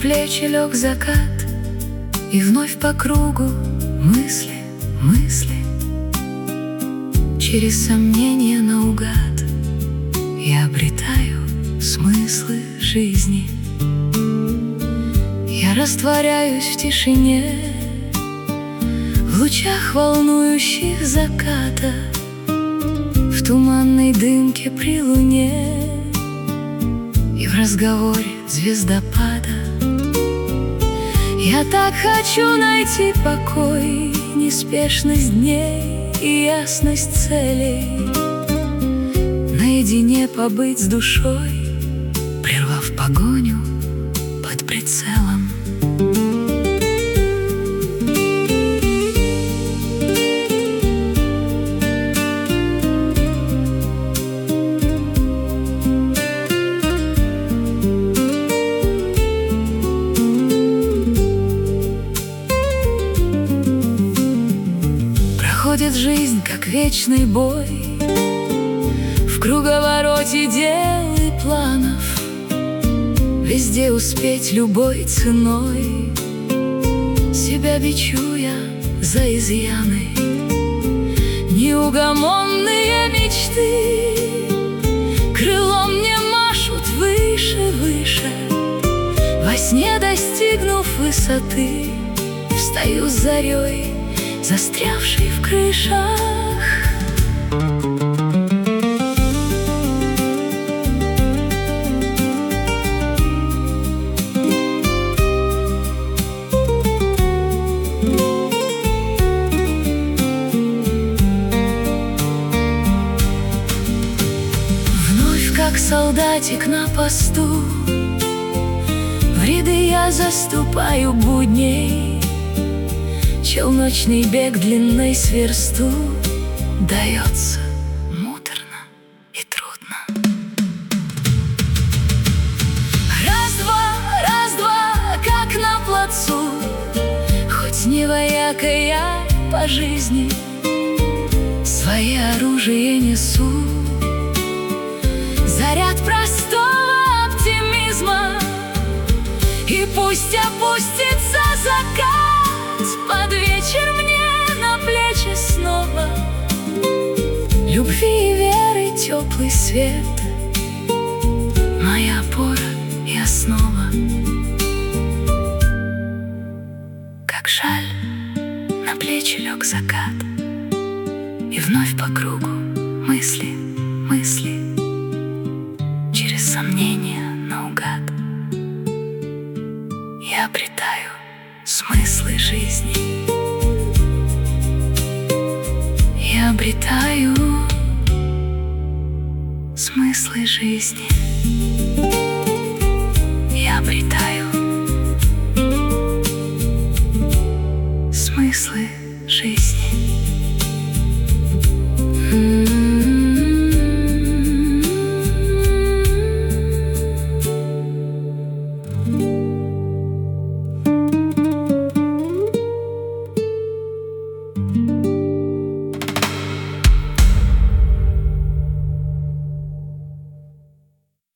плечи лег закат, и вновь по кругу мысли, мысли. Через сомнения наугад я обретаю смыслы жизни. Я растворяюсь в тишине, в лучах волнующих заката, в туманной дымке при луне и в разговоре звездопада. Я так хочу найти покой, неспешность дней и ясность целей, наедине побыть с душой, прервав погоню под прицелом. Проходит жизнь, как вечный бой, в круговороте дел и планов, везде успеть любой ценой. Себя бичу я за изъяны, неугомонные мечты крылом мне машут выше, выше. Во сне, достигнув высоты, встаю с зарей, застрявший в крышах. Вновь, как солдатик на посту, в ряды я заступаю будней. Челночный бег длинной сверсту дается муторно и трудно. Раз-два, как на плацу, хоть не вояка я по жизни, свои оружие несу. Заряд простого оптимизма, и пусть опустится закат под вечер мне на плечи снова. Любви и веры теплый свет, моя опора и основа. Как жаль, на плечи лег закат, и вновь по кругу мысли, мысли. Через сомнения наугад я обретаю смыслы жизни. Я обретаю смыслы жизни.